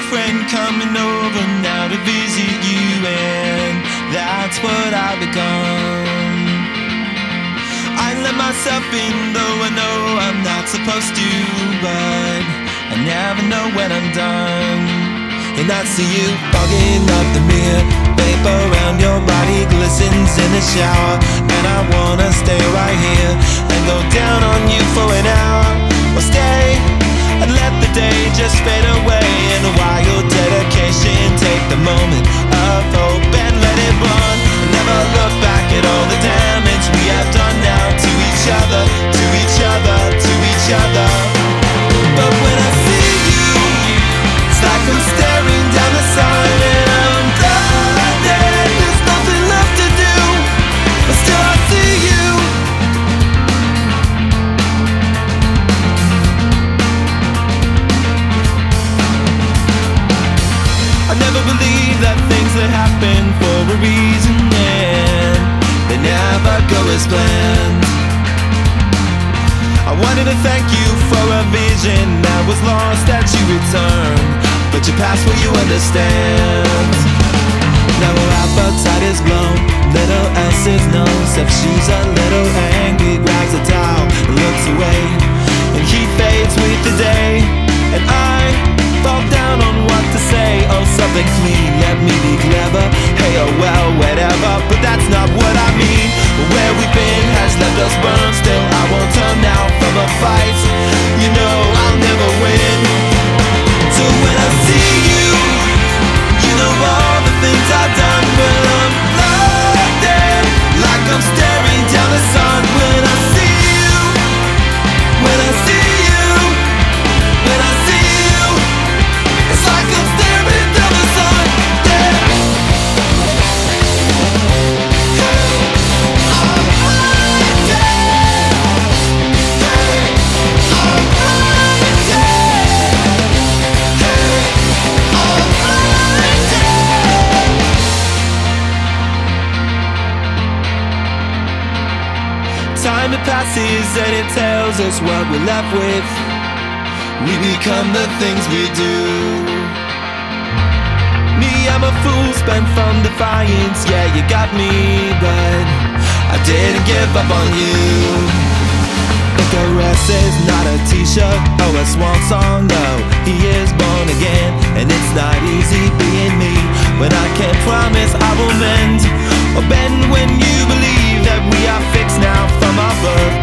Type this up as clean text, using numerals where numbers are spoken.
friend coming over now to visit you, and that's what I've become. I let myself in, though I know I'm not supposed to, but I never know when I'm done. And I see you fogging up the mirror, vapor around your body glistens in the shower, and I wanna stay right here and go down on you for an hour, or stay and let the day just fade away in a wild dedication. Take the moment of hope and let it run. Never look back at all the damage we have done now to each other, to each other, to each other. But when I see you, it's like I'm staring down the sun, and I'm blinded. There's nothing left to do, but still I see you. I never believed that things that happen for a reason, and they never go as planned. I wanted to thank you for a vision that was lost that you returned, but you passed what you understand. Now her appetite is blown, little else is known, except she's a little angry, grabs a towel and looks away, and he fades with the day, and I fall down on what to say. Oh, something clean, let me be clever. Hey, oh well, whatever, but that's not what I mean. Where we've been has left us burned. Still, I won't turn now from a fight. You know I'll never win. So when I see you, you know all the things I've done. When I'm blinded, like I'm staring down the sun. When I see you, when I see you, when I see you, it's like I'm staring down the sun, yeah. Hey, I'm blinded. Hey, I'm blinded. Hey, I'm blinded. Time it passes and it tells us what we're left with. We become the things we do. Me, I'm a fool spent from defiance. Yeah, you got me, but I didn't give up on you. The caress is not a t-shirt or a swan song, no. He is born again, and it's not easy being me. But I can't promise I will mend or bend when you believe that we are fixed now from our birth.